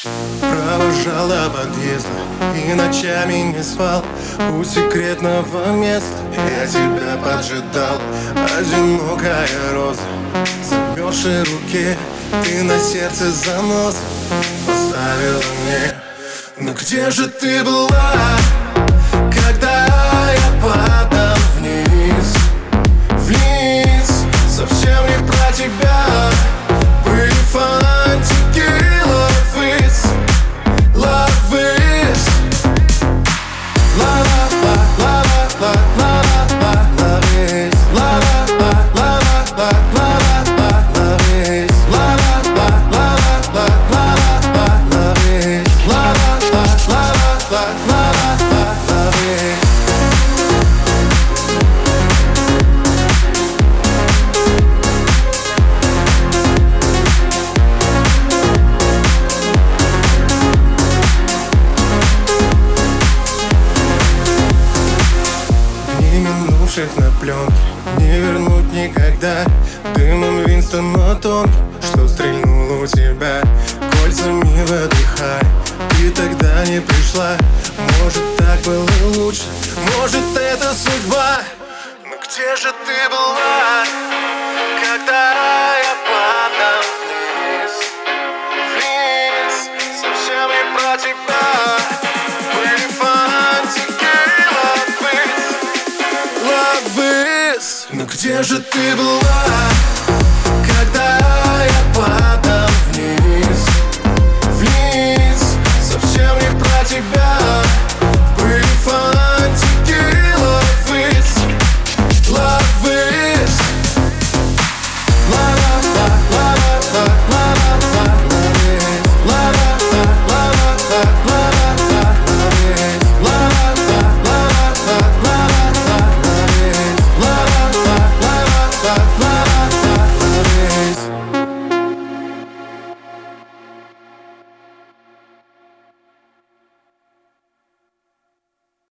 Провожал до подъезда и ночами не спал у секретного места. Я тебя поджидал, одинокая роза в замерзшей руке. Ты на сердце занос поставила мне. Но где же ты была, когда я падал вниз? Вниз, совсем не про тебя. Были фантики, love is, love is. La la la la la la la la love is. La la la la la la la love is. La la la la la la love is. La la la la la love is. Минувших на пленке не вернуть никогда. Дымом Винстон тонкий, что стрельнул у тебя кольцами выдыхай. Ты тогда не пришла. Может, так было лучше, может, это судьба. Но где же ты была, когда я падал вниз? Вниз, совсем не про тебя. Были фантики, love is. Но где же ты была, когда я